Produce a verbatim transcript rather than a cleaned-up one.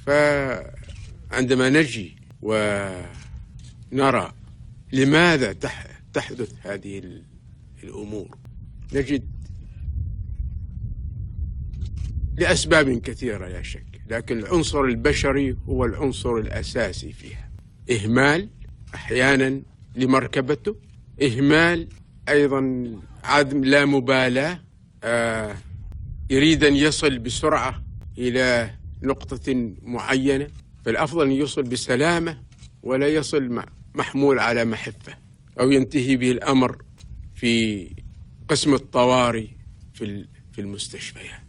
فعندما نجي ونرى لماذا تحدث هذه الأمور نجد لأسباب كثيرة لا شك، لكن العنصر البشري هو العنصر الأساسي فيها. إهمال أحيانا لمركبته، إهمال أيضا، عدم لا مبالاة، آه يريد أن يصل بسرعة إلى نقطة معينة، فالأفضل أن يصل بسلامة ولا يصل محمول على محفة أو ينتهي به الأمر في قسم الطوارئ في المستشفيات.